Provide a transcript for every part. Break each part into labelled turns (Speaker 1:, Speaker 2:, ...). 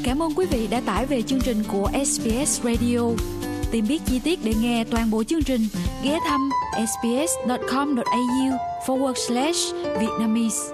Speaker 1: Cảm ơn quý vị đã tải về chương trình của SBS Radio. Tìm biết chi tiết để nghe toàn bộ chương trình, ghé thăm sbs.com.au/Vietnamese.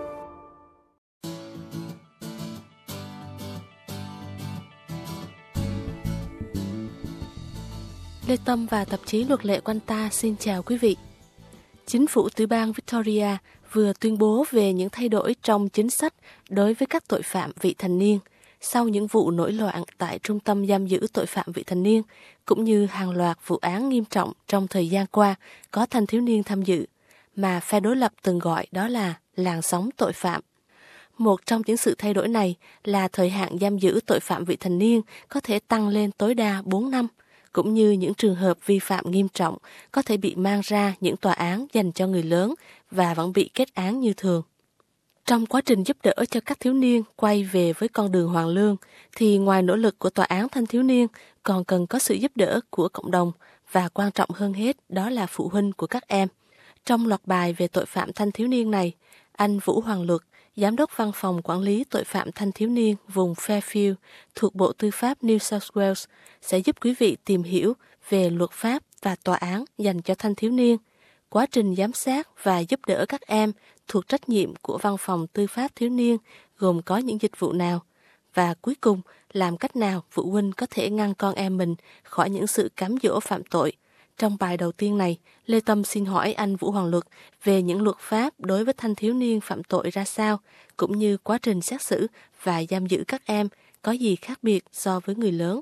Speaker 2: Lê Tâm và tạp chí Luật lệ Qanta xin chào quý vị. Chính phủ tiểu bang Victoria vừa tuyên bố về những thay đổi trong chính sách đối với các tội phạm vị thành niên sau những vụ nổi loạn tại Trung tâm giam giữ tội phạm vị thành niên, cũng như hàng loạt vụ án nghiêm trọng trong thời gian qua có thanh thiếu niên tham dự, mà phe đối lập từng gọi đó là làn sóng tội phạm. Một trong những sự thay đổi này là thời hạn giam giữ tội phạm vị thành niên có thể tăng lên tối đa 4 năm, cũng như những trường hợp vi phạm nghiêm trọng có thể bị mang ra những tòa án dành cho người lớn và vẫn bị kết án như thường. Trong quá trình giúp đỡ cho các thiếu niên quay về với con đường hoàn lương, thì ngoài nỗ lực của tòa án thanh thiếu niên, còn cần có sự giúp đỡ của cộng đồng, và quan trọng hơn hết đó là phụ huynh của các em. Trong loạt bài về tội phạm thanh thiếu niên này, anh Vũ Hoàng Luật, Giám đốc Văn phòng Quản lý Tội phạm Thanh thiếu niên vùng Fairfield thuộc Bộ Tư pháp New South Wales, sẽ giúp quý vị tìm hiểu về luật pháp và tòa án dành cho thanh thiếu niên, quá trình giám sát và giúp đỡ các em thuộc trách nhiệm của Văn phòng Tư pháp Thiếu niên gồm có những dịch vụ nào, và cuối cùng làm cách nào phụ huynh có thể ngăn con em mình khỏi những sự cám dỗ phạm tội. Trong bài đầu tiên này, Lê Tâm xin hỏi anh Vũ Hoàng Luật về những luật pháp đối với thanh thiếu niên phạm tội ra sao, cũng như quá trình xét xử và giam giữ các em có gì khác biệt so với người lớn.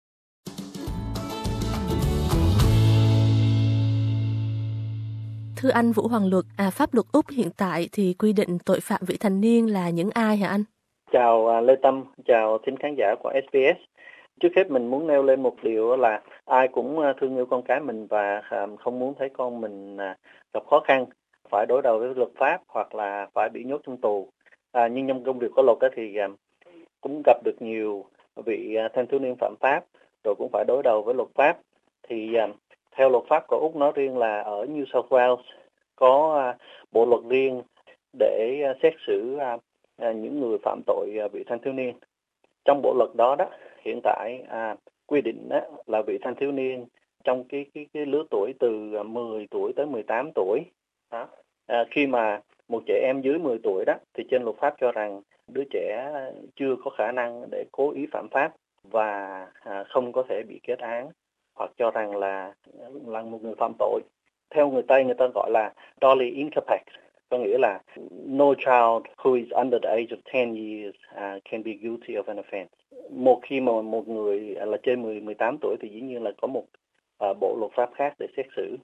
Speaker 2: Thưa anh Vũ Hoàng Luật, pháp luật Úc hiện tại thì quy định tội phạm vị thành niên là những ai hả anh?
Speaker 3: Chào Lê Tâm, chào thính khán giả của SBS. Trước hết mình muốn nêu lên một điều là ai cũng thương yêu con cái mình và không muốn thấy con mình gặp khó khăn, phải đối đầu với luật pháp hoặc là phải bị nhốt trong tù. Nhưng trong công việc của luật thì cũng gặp được nhiều vị thanh thiếu niên phạm pháp, rồi cũng phải đối đầu với luật pháp. Thì theo luật pháp của Úc nói riêng là ở New South Wales có bộ luật riêng để xét xử những người phạm tội vị thanh thiếu niên. Trong bộ luật đó hiện tại quy định là vị thanh thiếu niên trong cái lứa tuổi từ 10 tuổi tới 18 tuổi. Khi mà một trẻ em dưới 10 tuổi thì trên luật pháp cho rằng đứa trẻ chưa có khả năng để cố ý phạm pháp và không có thể bị kết án, hoặc cho rằng là một người phạm tội. Theo người Tây người ta gọi là dolly incapacit, có nghĩa là no child who is under the age of 10 years can be guilty of an offense. Khi mà một người là trên 18 tuổi thì dĩ nhiên là có một bộ luật pháp khác để xét xử.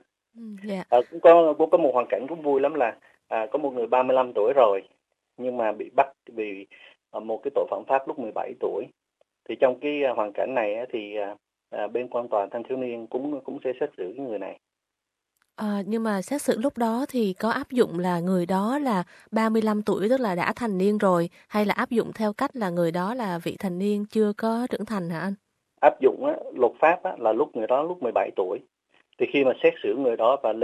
Speaker 3: Cũng có một hoàn cảnh cũng vui lắm là có một người 35 tuổi rồi nhưng mà bị bắt vì một cái tội phạm pháp lúc 17 tuổi. Thì trong cái hoàn cảnh này thì bên quan tòa thanh thiếu niên cũng sẽ xét xử cái người này.
Speaker 2: Nhưng mà xét xử lúc đó thì có áp dụng là người đó là 35 tuổi, tức là đã thành niên rồi, hay là áp dụng theo cách là người đó là vị thành niên chưa có trưởng thành hả anh?
Speaker 3: Áp dụng luật pháp là lúc người đó lúc 17 tuổi. Thì khi mà xét xử người đó và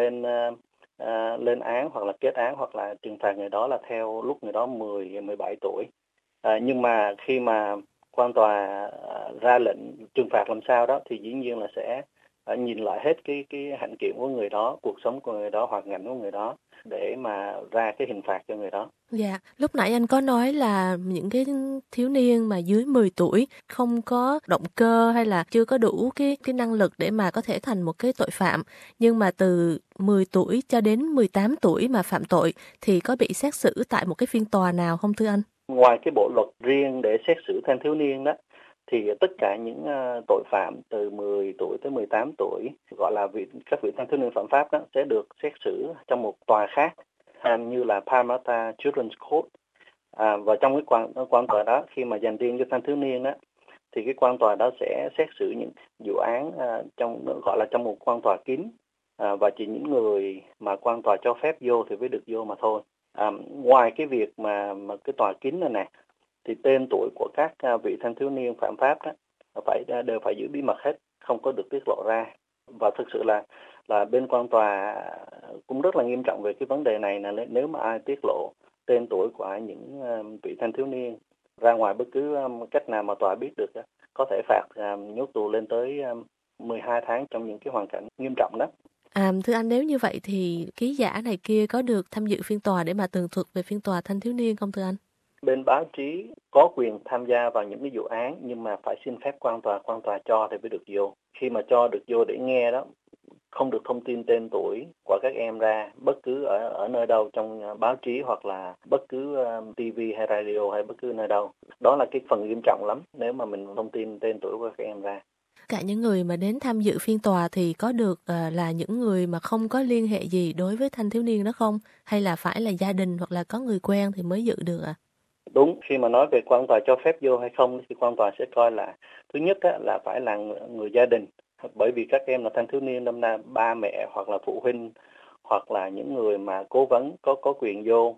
Speaker 3: lên án hoặc là kết án hoặc là trừng phạt người đó là theo lúc người đó 17 tuổi. Nhưng mà khi mà quan tòa ra lệnh trừng phạt làm sao đó thì dĩ nhiên là sẽ nhìn lại hết cái hạnh kiểm của người đó, cuộc sống của người đó, hoàn cảnh của người đó để mà ra cái hình phạt cho người đó.
Speaker 2: Dạ, lúc nãy anh có nói là những cái thiếu niên mà dưới 10 tuổi không có động cơ hay là chưa có đủ cái năng lực để mà có thể thành một cái tội phạm, nhưng mà từ 10 tuổi cho đến 18 tuổi mà phạm tội thì có bị xét xử tại một cái phiên tòa nào không thưa anh?
Speaker 3: Ngoài cái bộ luật riêng để xét xử thanh thiếu niên đó, thì tất cả những tội phạm từ 10 tuổi tới 18 tuổi gọi là các vị thanh thiếu niên phạm pháp đó sẽ được xét xử trong một tòa khác như là Parramatta Children's Court. Và trong cái quan tòa đó, khi mà dành riêng cho thanh thiếu niên đó, thì cái quan tòa đó sẽ xét xử những vụ án gọi là trong một quan tòa kín, và chỉ những người mà quan tòa cho phép vô thì mới được vô mà thôi. Ngoài cái việc mà cái tòa kín này thì tên tuổi của các vị thanh thiếu niên phạm pháp đó đều phải giữ bí mật hết, không có được tiết lộ ra. Và thực sự là bên quan tòa cũng rất là nghiêm trọng về cái vấn đề này, là nếu mà ai tiết lộ tên tuổi của những vị thanh thiếu niên ra ngoài bất cứ cách nào mà tòa biết được, có thể phạt nhốt tù lên tới 12 tháng trong những cái hoàn cảnh nghiêm trọng đó.
Speaker 2: Thưa anh, nếu như vậy thì ký giả này kia có được tham dự phiên tòa để mà tường thuật về phiên tòa thanh thiếu niên không thưa anh?
Speaker 3: Bên báo chí có quyền tham gia vào những cái vụ án, nhưng mà phải xin phép quan tòa cho thì mới được vô. Khi mà cho được vô để nghe đó, không được thông tin tên tuổi của các em ra bất cứ ở nơi đâu trong báo chí hoặc là bất cứ TV hay radio hay bất cứ nơi đâu. Đó là cái phần nghiêm trọng lắm nếu mà mình thông tin tên tuổi của các em ra.
Speaker 2: Cả những người mà đến tham dự phiên tòa thì có được là những người mà không có liên hệ gì đối với thanh thiếu niên đó không? Hay là phải là gia đình hoặc là có người quen thì mới dự được ạ?
Speaker 3: Đúng, khi mà nói về quan tòa cho phép vô hay không thì quan tòa sẽ coi là thứ nhất là phải là người gia đình, bởi vì các em là thanh thiếu niên, đâm ra ba mẹ hoặc là phụ huynh hoặc là những người mà cố vấn có quyền vô.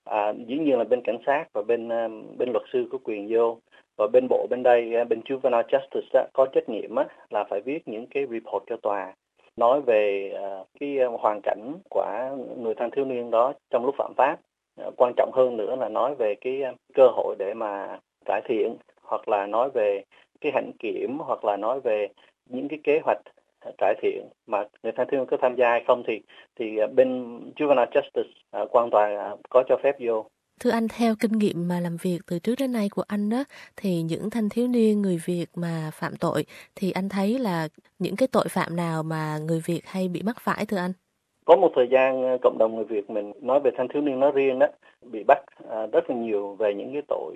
Speaker 3: Dĩ nhiên là bên cảnh sát và bên luật sư có quyền vô, và bên bộ bên đây bên Juvenile Justice có trách nhiệm là phải viết những cái report cho tòa nói về cái hoàn cảnh của người thanh thiếu niên đó trong lúc phạm pháp. Quan trọng hơn nữa là nói về cái cơ hội để mà cải thiện, hoặc là nói về cái hạnh kiểm, hoặc là nói về những cái kế hoạch cải thiện mà người thanh thiếu niên có tham gia hay không thì bên Juvenile Justice quan tòa có cho phép vô.
Speaker 2: Thưa anh, theo kinh nghiệm mà làm việc từ trước đến nay của anh đó, thì những thanh thiếu niên người Việt mà phạm tội thì anh thấy là những cái tội phạm nào mà người Việt hay bị mắc phải thưa anh?
Speaker 3: Có một thời gian cộng đồng người Việt mình nói về thanh thiếu niên nói riêng đó bị bắt rất là nhiều về những cái tội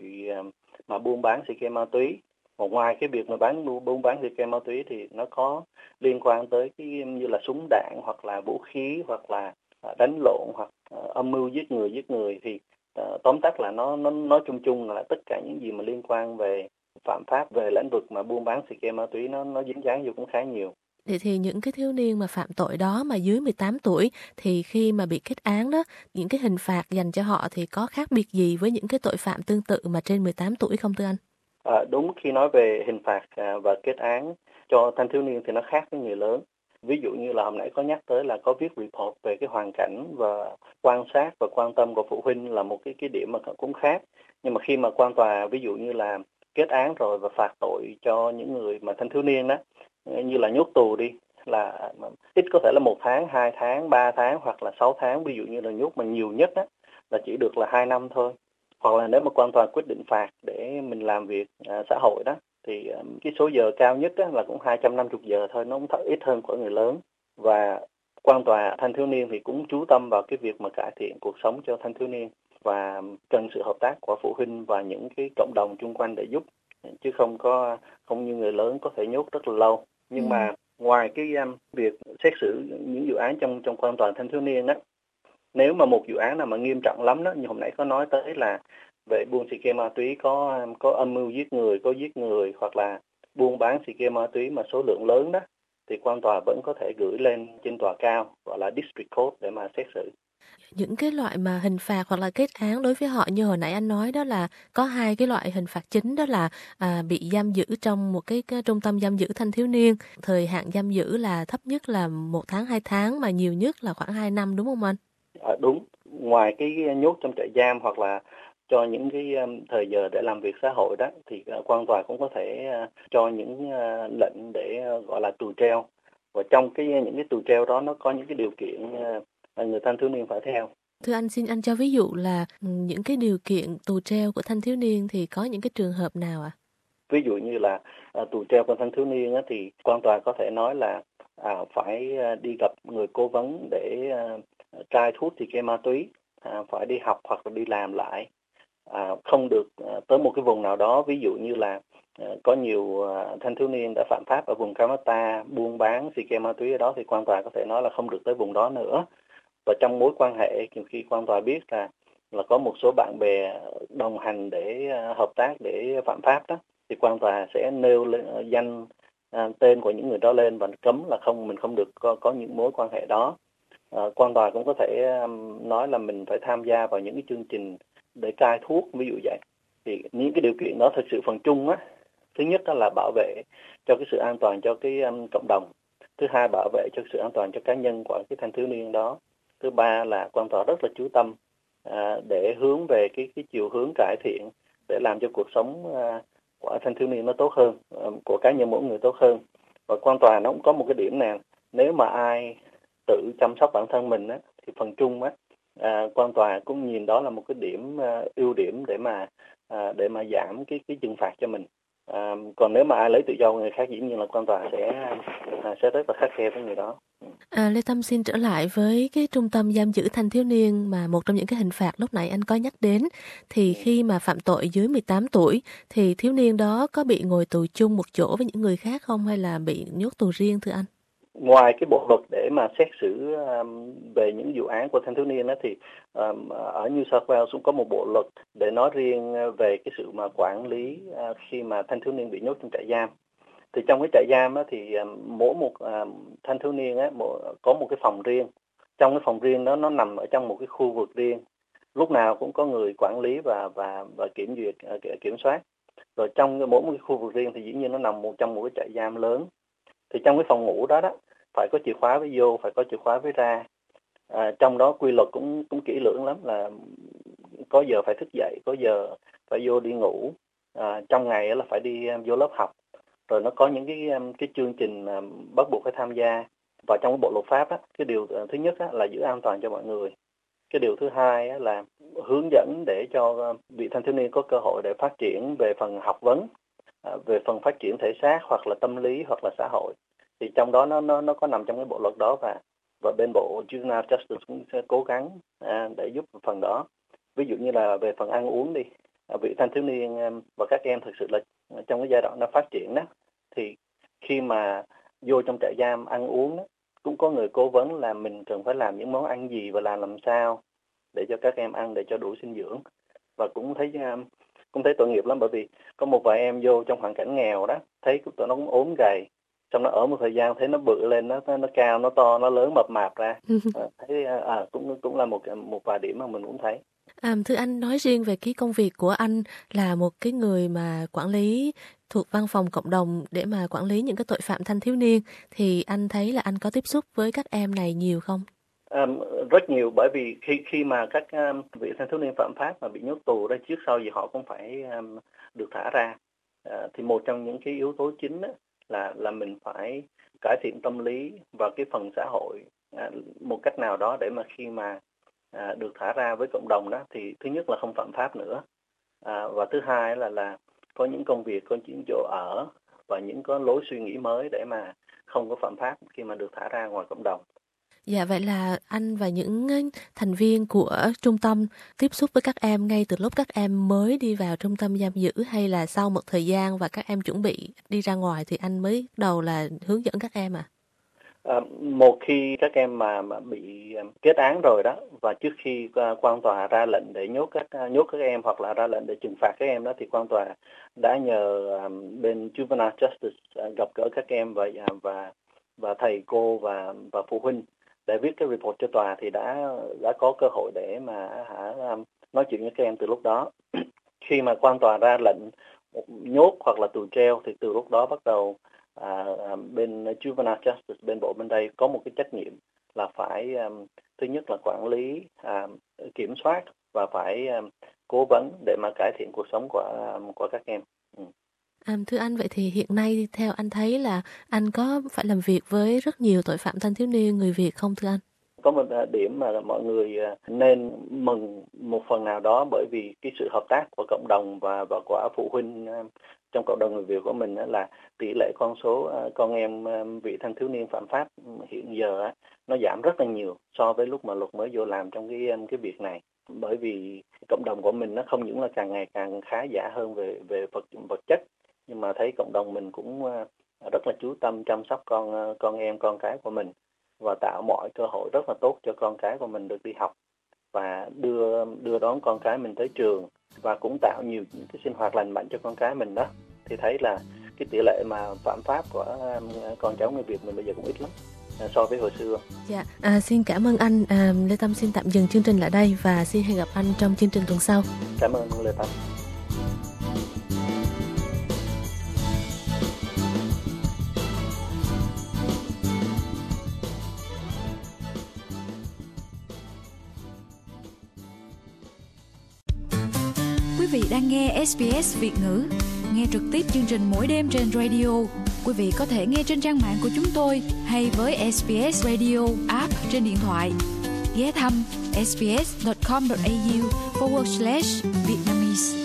Speaker 3: mà buôn bán xì ke ma túy. Và ngoài cái việc mà buôn bán xì ke ma túy thì nó có liên quan tới cái như là súng đạn hoặc là vũ khí hoặc là đánh lộn hoặc âm mưu giết người thì tóm tắt là nó nói chung chung là tất cả những gì mà liên quan về phạm pháp về lĩnh vực mà buôn bán xì ke ma túy nó dính dáng vô cũng khá nhiều.
Speaker 2: Thì những cái thiếu niên mà phạm tội đó mà dưới 18 tuổi thì khi mà bị kết án đó, những cái hình phạt dành cho họ thì có khác biệt gì với những cái tội phạm tương tự mà trên 18 tuổi không thưa anh?
Speaker 3: Đúng, khi nói về hình phạt và kết án cho thanh thiếu niên thì nó khác với người lớn. Ví dụ như là hôm nãy có nhắc tới là có viết report về cái hoàn cảnh và quan sát và quan tâm của phụ huynh là một cái điểm mà cũng khác. Nhưng mà khi mà quan tòa ví dụ như là kết án rồi và phạt tội cho những người mà thanh thiếu niên đó, như là nhốt tù đi, là ít có thể là 1 tháng, 2 tháng, 3 tháng hoặc là 6 tháng, ví dụ như là nhốt mà nhiều nhất đó, là chỉ được là 2 năm thôi. Hoặc là nếu mà quan tòa quyết định phạt để mình làm việc xã hội đó thì cái số giờ cao nhất là cũng 250 giờ thôi, nó cũng ít hơn của người lớn. Và quan tòa thanh thiếu niên thì cũng chú tâm vào cái việc mà cải thiện cuộc sống cho thanh thiếu niên và cần sự hợp tác của phụ huynh và những cái cộng đồng chung quanh để giúp, chứ không như người lớn có thể nhốt rất là lâu. Nhưng mà ngoài cái việc xét xử những vụ án trong quan tòa thanh thiếu niên đó, nếu mà một vụ án nào mà nghiêm trọng lắm đó, như hôm nãy có nói tới là về buôn xì ke ma túy, có âm mưu giết người hoặc là buôn bán xì ke ma túy mà số lượng lớn đó, thì quan tòa vẫn có thể gửi lên trên tòa cao gọi là district court để mà xét xử.
Speaker 2: Những cái loại mà hình phạt hoặc là kết án đối với họ như hồi nãy anh nói đó là có 2 cái loại hình phạt chính, đó là bị giam giữ trong một cái trung tâm giam giữ thanh thiếu niên, thời hạn giam giữ là thấp nhất là 1 tháng 2 tháng mà nhiều nhất là khoảng 2 năm, đúng không anh?
Speaker 3: Đúng, ngoài cái nhốt trong trại giam hoặc là cho những cái thời giờ để làm việc xã hội đó, thì quan tòa cũng có thể cho những lệnh để gọi là tù treo. Và trong những cái tù treo đó nó có những cái điều kiện người thanh thiếu niên phải theo.
Speaker 2: Thưa anh, xin anh cho ví dụ là những cái điều kiện tù treo của thanh thiếu niên thì có những cái trường hợp nào ạ?
Speaker 3: Ví dụ như là tù treo của thanh thiếu niên thì quan tòa có thể nói là phải đi gặp người cố vấn để cai thuốc xì ke ma túy, phải đi học hoặc là đi làm lại, không được tới một cái vùng nào đó. Ví dụ như là có nhiều thanh thiếu niên đã phạm pháp ở vùng Kamata, buôn bán xì ke ma túy ở đó, thì quan tòa có thể nói là không được tới vùng đó nữa. Và trong mối quan hệ, nhiều khi quan tòa biết là có một số bạn bè đồng hành để hợp tác để phạm pháp đó, thì quan tòa sẽ nêu lên danh tên của những người đó lên và cấm là mình không được có những mối quan hệ đó. Quan tòa cũng có thể nói là mình phải tham gia vào những cái chương trình để cai thuốc, ví dụ vậy. Thì những cái điều kiện đó thực sự phần chung thứ nhất là bảo vệ cho cái sự an toàn cho cái cộng đồng, thứ hai bảo vệ cho sự an toàn cho cá nhân của cái thanh thiếu niên đó, thứ ba là quan tòa rất là chú tâm để hướng về cái chiều hướng cải thiện để làm cho cuộc sống của thanh thiếu niên nó tốt hơn, của cá nhân mỗi người tốt hơn. Và quan tòa nó cũng có một cái điểm này, nếu mà ai tự chăm sóc bản thân mình á, thì phần chung á, quan tòa cũng nhìn đó là một cái điểm ưu điểm để mà giảm cái trừng phạt cho mình. Còn nếu mà ai lấy tự do của người khác, dĩ nhiên là quan tòa sẽ rất là khắt khe với người đó.
Speaker 2: Lê Tâm xin trở lại với cái trung tâm giam giữ thanh thiếu niên mà một trong những cái hình phạt lúc nãy anh có nhắc đến, thì khi mà phạm tội dưới 18 tuổi thì thiếu niên đó có bị ngồi tù chung một chỗ với những người khác không, hay là bị nhốt tù riêng thưa anh?
Speaker 3: Ngoài cái bộ luật để mà xét xử về những vụ án của thanh thiếu niên đó, thì ở New South Wales cũng có một bộ luật để nói riêng về cái sự mà quản lý khi mà thanh thiếu niên bị nhốt trong trại giam. Thì trong cái trại giam á, thì mỗi một thanh thiếu niên á, có một cái phòng riêng. Trong cái phòng riêng đó nó nằm ở trong một cái khu vực riêng. Lúc nào cũng có người quản lý và kiểm duyệt, kiểm soát. Rồi trong mỗi một cái khu vực riêng thì dĩ nhiên nó nằm trong một cái trại giam lớn. Thì trong cái phòng ngủ đó phải có chìa khóa với vô, phải có chìa khóa với ra. Trong đó quy luật cũng kỹ lưỡng lắm, là có giờ phải thức dậy, có giờ phải vô đi ngủ. Trong ngày là phải đi vô lớp học. Rồi nó có những cái chương trình bắt buộc phải tham gia. Và trong cái bộ luật pháp cái điều thứ nhất là giữ an toàn cho mọi người. Cái điều thứ hai là hướng dẫn để cho vị thanh thiếu niên có cơ hội để phát triển về phần học vấn, về phần phát triển thể xác hoặc là tâm lý hoặc là xã hội. Thì trong đó nó có nằm trong cái bộ luật đó, và bên bộ Juvenile Justice cũng sẽ cố gắng để giúp phần đó. Ví dụ như là về phần ăn uống đi, vị thanh thiếu niên và các em thực sự là trong cái giai đoạn nó phát triển đó, thì khi mà vô trong trại giam ăn uống đó, cũng có người cố vấn là mình cần phải làm những món ăn gì và làm sao để cho các em ăn để cho đủ dinh dưỡng. Và cũng thấy tội nghiệp lắm, bởi vì có một vài em vô trong hoàn cảnh nghèo đó, thấy tụi nó cũng ốm gầy, xong nó ở một thời gian thấy nó bự lên, nó cao, nó to, nó lớn, mập mạp ra. Thấy cũng là một vài điểm mà mình cũng thấy.
Speaker 2: Thưa anh, nói riêng về cái công việc của anh là một cái người mà quản lý thuộc văn phòng cộng đồng để mà quản lý những cái tội phạm thanh thiếu niên, thì anh thấy là anh có tiếp xúc với các em này nhiều không?
Speaker 3: Rất nhiều, bởi vì khi mà các vị thanh thiếu niên phạm pháp mà bị nhốt tù đó, trước sau gì họ cũng phải được thả ra. Thì một trong những cái yếu tố chính là mình phải cải thiện tâm lý và cái phần xã hội một cách nào đó, để mà khi mà được thả ra với cộng đồng đó, thì thứ nhất là không phạm pháp nữa, và thứ hai là có những công việc, có những chỗ ở và những có lối suy nghĩ mới để mà không có phạm pháp khi mà được thả ra ngoài cộng đồng.
Speaker 2: Dạ, vậy là anh và những thành viên của trung tâm tiếp xúc với các em ngay từ lúc các em mới đi vào trung tâm giam giữ, hay là sau một thời gian và các em chuẩn bị đi ra ngoài thì anh mới bắt đầu là hướng dẫn các em à?
Speaker 3: Một khi các em mà bị kết án rồi đó, và trước khi quan tòa ra lệnh để nhốt các em hoặc là ra lệnh để trừng phạt các em đó, thì quan tòa đã nhờ bên Juvenile Justice gặp gỡ các em và thầy cô và phụ huynh để viết cái report cho tòa, thì đã có cơ hội để mà nói chuyện với các em từ lúc đó. Khi mà quan tòa ra lệnh nhốt hoặc là tù treo, thì từ lúc đó bắt đầu bên Juvenile Justice, bên bộ bên đây có một cái trách nhiệm là phải thứ nhất là quản lý, kiểm soát và phải cố vấn để mà cải thiện cuộc sống của các em.
Speaker 2: Thưa anh, vậy thì hiện nay theo anh thấy là anh có phải làm việc với rất nhiều tội phạm thanh thiếu niên người Việt không thưa anh?
Speaker 3: Có một điểm mà mọi người nên mừng một phần nào đó, bởi vì cái sự hợp tác của cộng đồng và của phụ huynh trong cộng đồng người Việt của mình là tỷ lệ con số con em vị thanh thiếu niên phạm pháp hiện giờ nó giảm rất là nhiều so với lúc mà luật mới vô làm trong cái việc này. Bởi vì cộng đồng của mình nó không những là càng ngày càng khá giả hơn về vật chất, nhưng mà thấy cộng đồng mình cũng rất là chú tâm chăm sóc con em, con cái của mình, và tạo mọi cơ hội rất là tốt cho con cái của mình được đi học và đưa đón con cái mình tới trường, và cũng tạo nhiều những cái sinh hoạt lành mạnh cho con cái mình đó. Thì thấy là cái tỷ lệ mà phạm pháp của con cháu người Việt mình bây giờ cũng ít lắm so với hồi xưa.
Speaker 2: Dạ, xin cảm ơn anh. Lê Tâm xin tạm dừng chương trình lại đây và xin hẹn gặp anh trong chương trình tuần sau.
Speaker 3: Cảm ơn Lê Tâm.
Speaker 1: Quý vị đang nghe SBS Việt ngữ. Nghe trực tiếp chương trình mỗi đêm trên radio. Quý vị có thể nghe trên trang mạng của chúng tôi hay với SBS Radio app trên điện thoại. Ghé thăm sbs.com.au/Vietnamese.